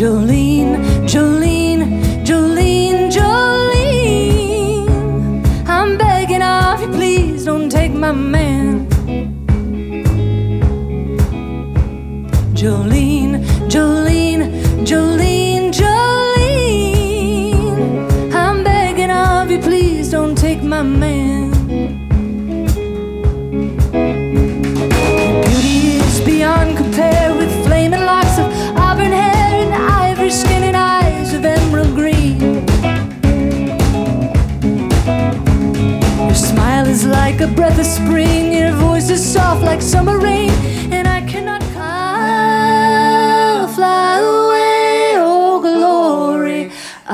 Jolene, Jolene, Jolene, Jolene, I'm begging of you, please don't take my man. Jolene, Jolene, Jolene, Jolene, I'm begging of you, please don't take my man. Beauty is beyond compare, with flaming locks of auburn hair and ivory skin and eyes of emerald green. Your smile is like a breath of spring, your voice is soft like summer rain, and I cannot fly away, oh glory,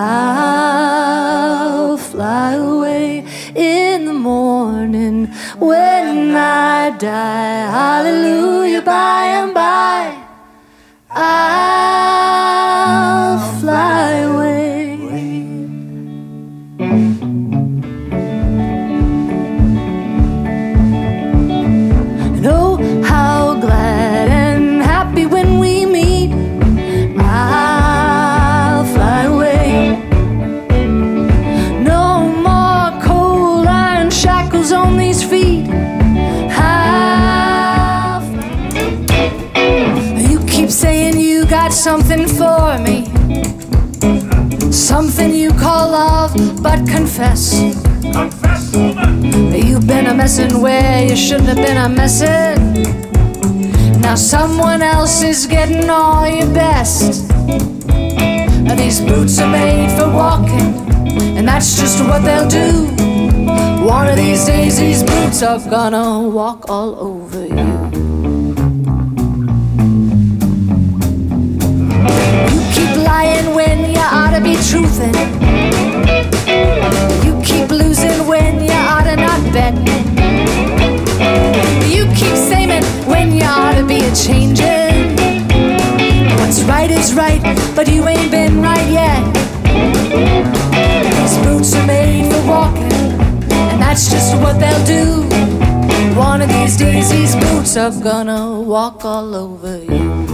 I'll fly away in the morning when I die. Hallelujah, by and by, I'll fly away. And oh, how glad and happy when we meet, I'll fly away. No more cold iron shackles on these feet. I'll You keep saying you got something for me, something you call love, but confess. Confess, woman. You've been a messin' where you shouldn't have been a messin'. Now someone else is getting all your best. These boots are made for walking, and that's just what they'll do. One of these days these boots are gonna walk all over you. You keep lying when you ought to be truthin'. You keep losing when you ought to not bet. You keep saying when you ought to be a-changin'. What's right is right, but you ain't been right yet. These boots are made for walking, and that's just what they'll do. One of these days these boots are gonna walk all over you.